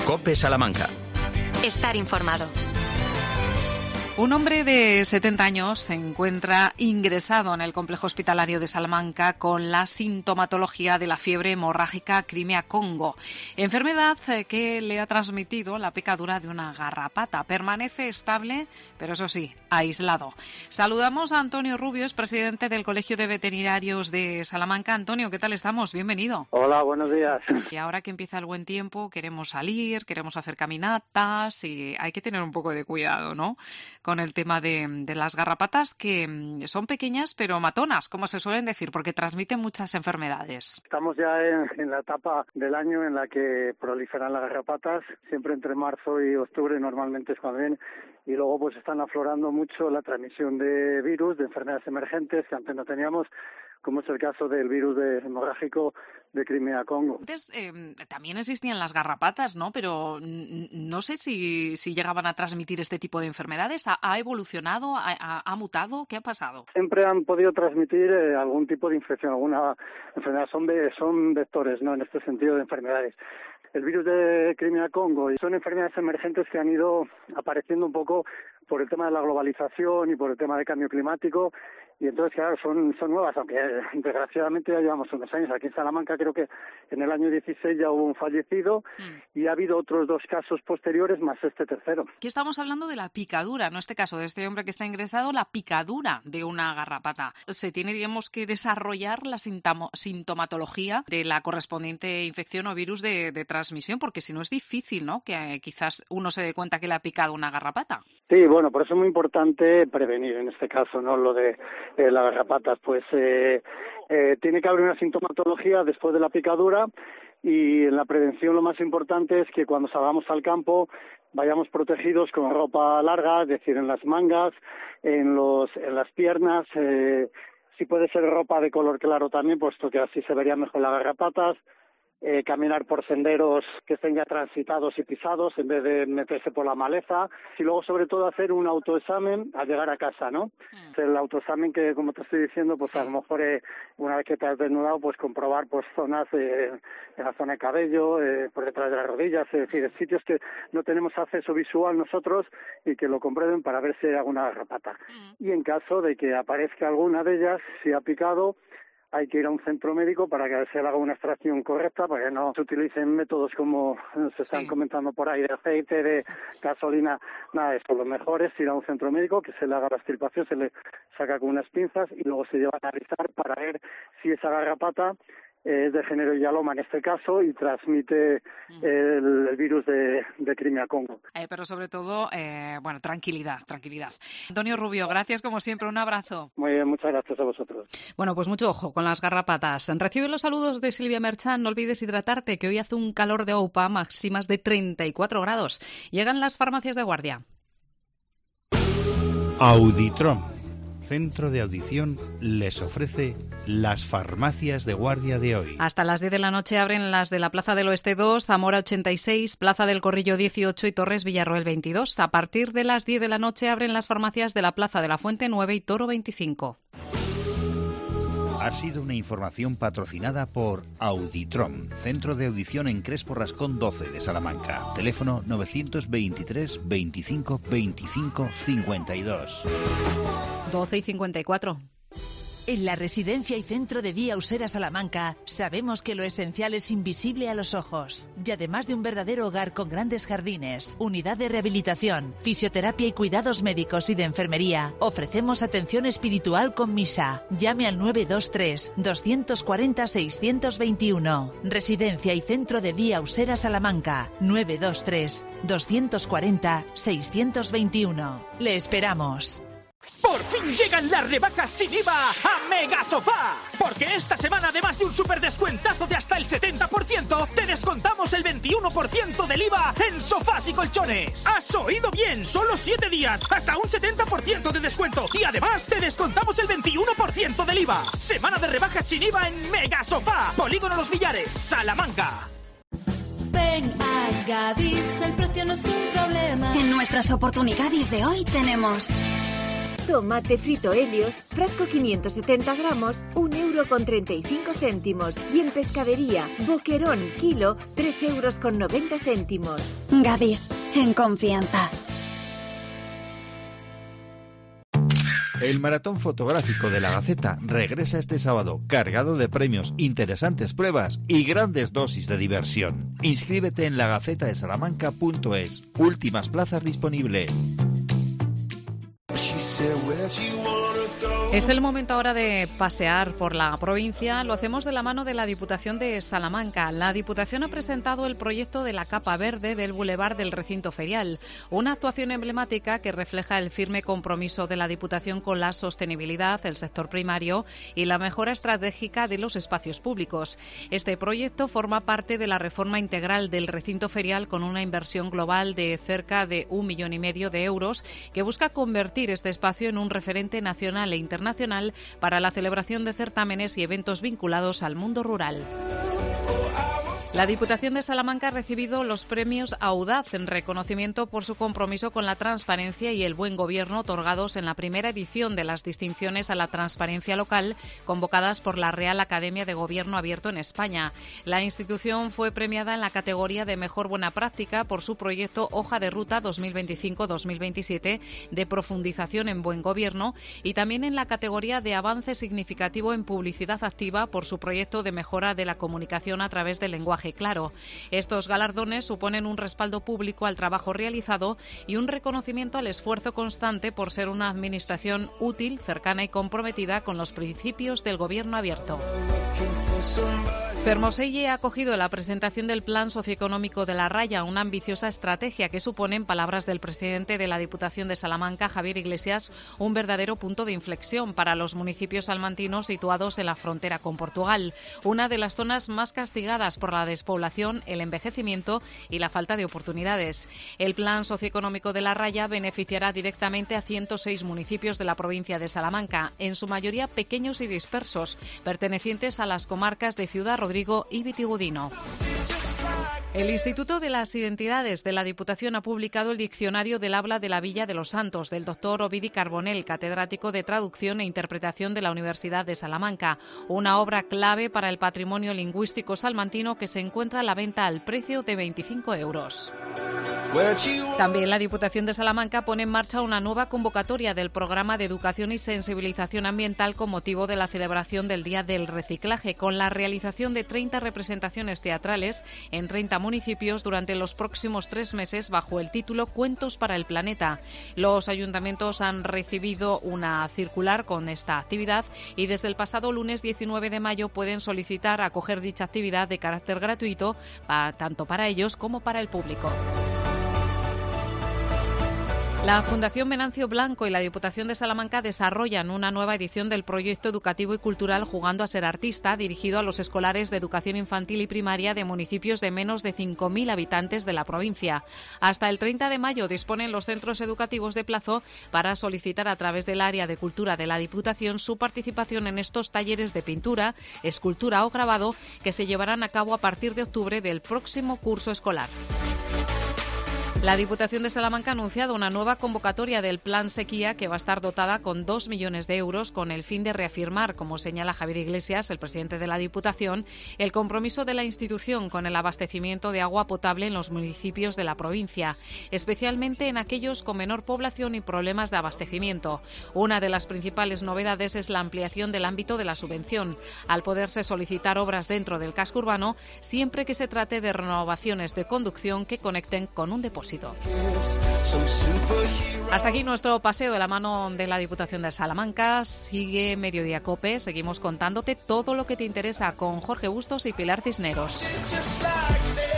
COPE Salamanca. Estar informado. Un hombre de 70 años se encuentra ingresado en el complejo hospitalario de Salamanca con la sintomatología de la fiebre hemorrágica Crimea-Congo, enfermedad que le ha transmitido la picadura de una garrapata. Permanece estable, pero eso sí, aislado. Saludamos a Antonio Rubio, es presidente del Colegio de Veterinarios de Salamanca. Antonio, ¿qué tal estamos? Bienvenido. Hola, buenos días. Y ahora que empieza el buen tiempo, queremos salir, queremos hacer caminatas y hay que tener un poco de cuidado, ¿no?, con el tema de las garrapatas, que son pequeñas pero matonas, como se suelen decir, porque transmiten muchas enfermedades. Estamos ya en la etapa del año en la que proliferan las garrapatas, siempre entre marzo y octubre normalmente es cuando vienen, y luego pues están aflorando mucho la transmisión de virus, de enfermedades emergentes que antes no teníamos, como es el caso del virus hemorrágico de Crimea-Congo. Antes también existían las garrapatas, ¿no? Pero no sé si llegaban a transmitir este tipo de enfermedades. ¿Ha evolucionado? ¿Ha mutado? ¿Qué ha pasado? Siempre han podido transmitir algún tipo de infección, alguna enfermedad. Son vectores, ¿no?, en este sentido de enfermedades. El virus de Crimea-Congo son enfermedades emergentes que han ido apareciendo un poco por el tema de la globalización y por el tema del cambio climático, y entonces, claro, son nuevas, aunque desgraciadamente ya llevamos unos años. Aquí en Salamanca creo que en el año 16 ya hubo un fallecido y ha habido otros 2 casos posteriores más este tercero. Aquí estamos hablando de la picadura, no este caso de este hombre que está ingresado, la picadura de una garrapata. Se tiene, digamos, que desarrollar la sintomatología de la correspondiente infección o virus de transmisión, porque si no es difícil, ¿no?, que quizás uno se dé cuenta que le ha picado una garrapata. Sí, bueno, por eso es muy importante prevenir en este caso, ¿no?, lo de las garrapatas. Pues tiene que haber una sintomatología después de la picadura, y en la prevención lo más importante es que cuando salgamos al campo vayamos protegidos con ropa larga, es decir, en las mangas, en las piernas, si puede ser ropa de color claro también, puesto que así se verían mejor las garrapatas. Caminar por senderos que estén ya transitados y pisados en vez de meterse por la maleza, y luego sobre todo hacer un autoexamen al llegar a casa, ¿no? El autoexamen que, como te estoy diciendo, pues a lo mejor una vez que te has desnudado, pues comprobar pues zonas en la zona de cabello, por detrás de las rodillas, es decir, sitios que no tenemos acceso visual nosotros, y que lo comprueben para ver si hay alguna garrapata. Y en caso de que aparezca alguna de ellas, si ha picado, hay que ir a un centro médico para que se haga una extracción correcta, para que no se utilicen métodos como se están comentando por ahí, de aceite, de gasolina, nada de eso. Lo mejor es ir a un centro médico, que se le haga la extirpación, se le saca con unas pinzas y luego se lleva a analizar para ver si esa garrapata es de género Yaloma en este caso y transmite el virus de Crimea-Congo. Pero sobre todo, tranquilidad. Antonio Rubio, gracias como siempre, un abrazo. Muy bien, muchas gracias a vosotros. Bueno, pues mucho ojo con las garrapatas. Recibe los saludos de Silvia Merchan, no olvides hidratarte, que hoy hace un calor de aupa, máximas de 34 grados. Llegan las farmacias de guardia. Auditrom, centro de audición, les ofrece las farmacias de guardia de hoy. Hasta las 10 de la noche abren las de la Plaza del Oeste 2, Zamora 86, Plaza del Corrillo 18 y Torres Villarroel 22. A partir de las 10 de la noche abren las farmacias de la Plaza de la Fuente 9 y Toro 25. Ha sido una información patrocinada por Auditrom, centro de audición en Crespo Rascón 12 de Salamanca. Teléfono 923 25 25 52. 12 y 54. En la Residencia y Centro de Día Usera Salamanca sabemos que lo esencial es invisible a los ojos. Y además de un verdadero hogar con grandes jardines, unidad de rehabilitación, fisioterapia y cuidados médicos y de enfermería, ofrecemos atención espiritual con misa. Llame al 923 240 621. Residencia y Centro de Día Usera Salamanca. 923 240 621. Le esperamos. Por fin llegan las rebajas sin IVA a Mega Sofá. Porque esta semana, además de un súper descuentazo de hasta el 70%, te descontamos el 21% del IVA en sofás y colchones. ¿Has oído bien? Solo 7 días, hasta un 70% de descuento. Y además te descontamos el 21% del IVA. Semana de rebajas sin IVA en Mega Sofá. Polígono Los Villares, Salamanca. Ven a Gadis, el precio no es un problema. En nuestras oportunidades de hoy tenemos Tomate frito Helios, frasco 570 gramos, 1,35 €. Y en pescadería, boquerón, kilo, 3,90 €. Gadis, en confianza. El maratón fotográfico de la Gaceta regresa este sábado, cargado de premios, interesantes pruebas y grandes dosis de diversión. Inscríbete en lagacetadesalamanca.es. Últimas plazas disponibles. Es el momento ahora de pasear por la provincia. Lo hacemos de la mano de la Diputación de Salamanca. La Diputación ha presentado el proyecto de la capa verde del Boulevard del Recinto Ferial, una actuación emblemática que refleja el firme compromiso de la Diputación con la sostenibilidad, el sector primario y la mejora estratégica de los espacios públicos. Este proyecto forma parte de la reforma integral del Recinto Ferial con una inversión global de cerca de 1,5 millones de euros que busca convertir este espacio en un referente nacional e internacional para la celebración de certámenes y eventos vinculados al mundo rural. La Diputación de Salamanca ha recibido los premios Audaz en reconocimiento por su compromiso con la transparencia y el buen gobierno otorgados en la primera edición de las distinciones a la transparencia local convocadas por la Real Academia de Gobierno Abierto en España. La institución fue premiada en la categoría de Mejor Buena Práctica por su proyecto Hoja de Ruta 2025-2027 de profundización en buen gobierno y también en la categoría de Avance Significativo en Publicidad Activa por su proyecto de mejora de la comunicación a través del lenguaje claro. Estos galardones suponen un respaldo público al trabajo realizado y un reconocimiento al esfuerzo constante por ser una administración útil, cercana y comprometida con los principios del gobierno abierto. Fermoselle ha acogido la presentación del Plan Socioeconómico de La Raya, una ambiciosa estrategia que supone, en palabras del presidente de la Diputación de Salamanca, Javier Iglesias, un verdadero punto de inflexión para los municipios salmantinos situados en la frontera con Portugal, una de las zonas más castigadas por la despoblación, el envejecimiento y la falta de oportunidades. El Plan Socioeconómico de La Raya beneficiará directamente a 106 municipios de la provincia de Salamanca, en su mayoría pequeños y dispersos, pertenecientes a las comarcas de Ciudad Rodrigo y Vitigudino. El Instituto de las Identidades de la Diputación ha publicado el Diccionario del Habla de la Villa de los Santos, del doctor Ovidi Carbonell, catedrático de Traducción e Interpretación de la Universidad de Salamanca, una obra clave para el patrimonio lingüístico salmantino que se encuentra a la venta al precio de 25 euros. También la Diputación de Salamanca pone en marcha una nueva convocatoria del programa de educación y sensibilización ambiental con motivo de la celebración del Día del Reciclaje, con la realización de 30 representaciones teatrales en 30 municipios durante los próximos 3 meses bajo el título Cuentos para el Planeta. Los ayuntamientos han recibido una circular con esta actividad y desde el pasado lunes 19 de mayo pueden solicitar acoger dicha actividad de carácter gratuito tanto para ellos como para el público. La Fundación Venancio Blanco y la Diputación de Salamanca desarrollan una nueva edición del proyecto educativo y cultural Jugando a ser artista, dirigido a los escolares de educación infantil y primaria de municipios de menos de 5.000 habitantes de la provincia. Hasta el 30 de mayo disponen los centros educativos de plazo para solicitar a través del área de cultura de la Diputación su participación en estos talleres de pintura, escultura o grabado que se llevarán a cabo a partir de octubre del próximo curso escolar. La Diputación de Salamanca ha anunciado una nueva convocatoria del Plan Sequía que va a estar dotada con 2 millones de euros con el fin de reafirmar, como señala Javier Iglesias, el presidente de la Diputación, el compromiso de la institución con el abastecimiento de agua potable en los municipios de la provincia, especialmente en aquellos con menor población y problemas de abastecimiento. Una de las principales novedades es la ampliación del ámbito de la subvención, al poderse solicitar obras dentro del casco urbano siempre que se trate de renovaciones de conducción que conecten con un depósito. Hasta aquí nuestro paseo de la mano de la Diputación de Salamanca. Sigue Mediodía COPE. Seguimos contándote todo lo que te interesa con Jorge Bustos y Pilar Cisneros.